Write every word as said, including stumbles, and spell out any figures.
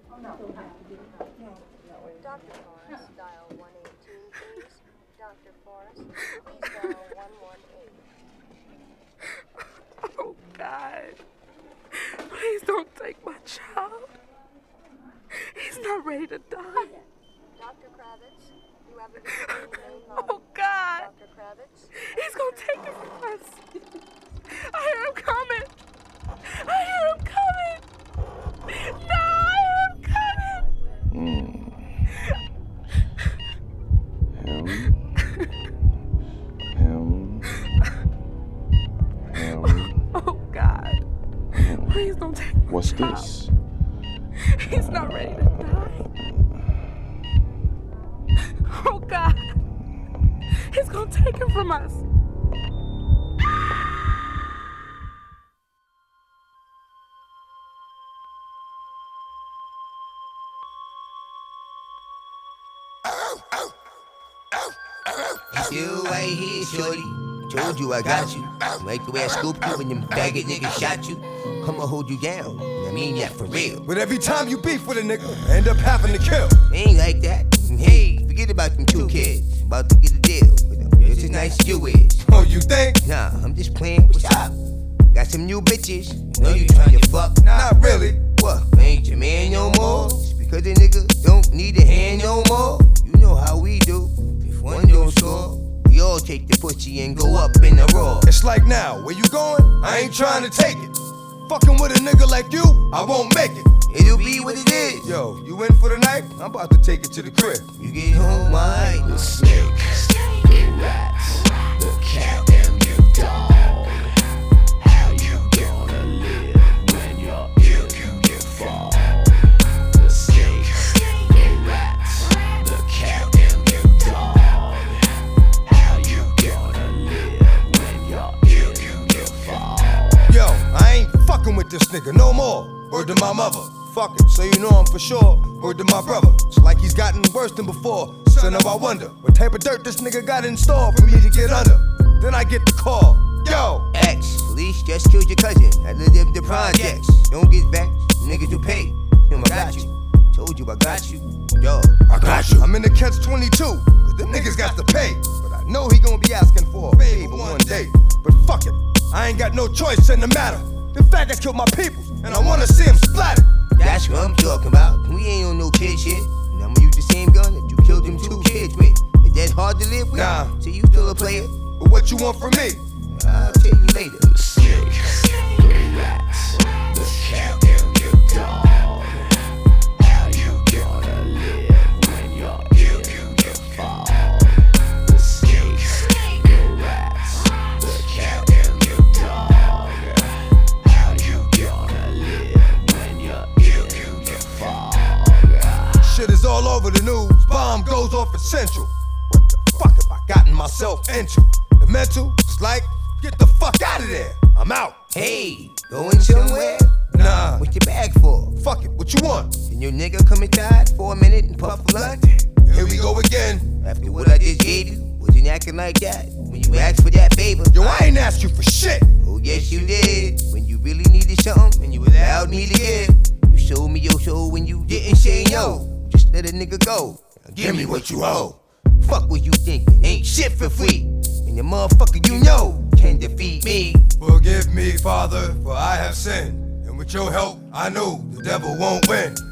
Doctor Forrest, dial one eighteen, please. Doctor Forrest, please dial one one eight. Oh, God. Please don't take my child. He's not ready to die. Doctor Kravitz, you have a visitor in the main lobby. Oh, God. Doctor Kravitz. He's gonna take it from us. I hear him coming. I hear him coming. No, I hear him coming. Mm. Him. Him. Him. Oh, God. Please don't take my What's child. this? He's not ready to die. Oh, God. He's gonna take him from us. You right here, shorty. Told you I got you. Like the way I scooped you when them faggot niggas shot you. I'ma hold you down. I mean that for real. But every time you beef with a nigga, I end up having to kill. Ain't like that. Hey, forget about them two kids. About to get a deal with them. Just as nice as you is. Oh, you think? Nah, I'm just playing. What's up? Got some new bitches. Know you tryna fuck. Not really. What? Ain't your man no more? Just because a nigga don't need a hand no more? You know how we do. If one don't score, we all take the pussy and go up in the roar. It's like now, where you going? I ain't trying to take it. Fucking with a nigga like you, I won't make it. It'll be what it is. Yo, you in for the night? I'm about to take it to the crib. You get home, alright. The snake, the rats, the cat, and you dog. How you gonna live when you're ill? You fall. The snake, the rats, the cat, and you dog. How you gonna live when you're ill? You fall. Yo, I ain't fucking with this nigga no more. Word to my mother. Fuck it, so you know I'm for sure. Word to my brother. It's like he's gotten worse than before. Son of I wonder what type of dirt this nigga got in store for me to get under. Then I get the call. Yo, X, police just killed your cousin. I live in the projects. Don't get back, niggas will pay. Him, I got you. Told you I got you. Yo, I got you. I'm in the catch twenty-two, cause them niggas got to pay. But I know he gonna be asking for a favor one day. But fuck it, I ain't got no choice in the matter. In fact, I killed my peoples, and I wanna see him splattered. that's what I'm talking about. We ain't on no kid shit. And I'ma use the same gun that you killed them two kids with. Is that hard to live with? Nah. So you still a player? But what you want from me? I'll tell you later. The snake, the rats, the cat, and your dog. How you gonna live when you're ill? You fall. The snake, the rats, the cat, and your dog. How you gonna live when you're ill? You fall. Shit is all over the news. Bomb goes off at Central. What the fuck have I gotten myself into? The mental is like, get the fuck out of there. I'm out. Hey, going somewhere? Nah. What's your bag for? Fuck it, what you want? Can your nigga come inside for a minute and puff a blunt? Here we go again. After what I just gave you, wasn't acting like that when you asked for that favor. Yo, I ain't asked you for shit. Oh, yes, you did. When you really needed something and you allowed me to give. You showed me your soul when you didn't say no. Just let a nigga go. Now give me what you owe. Fuck what you thinking, ain't shit for free. And the motherfucker you know can defeat me. Forgive me, Father, for I have sinned. And with your help, I know the devil won't win.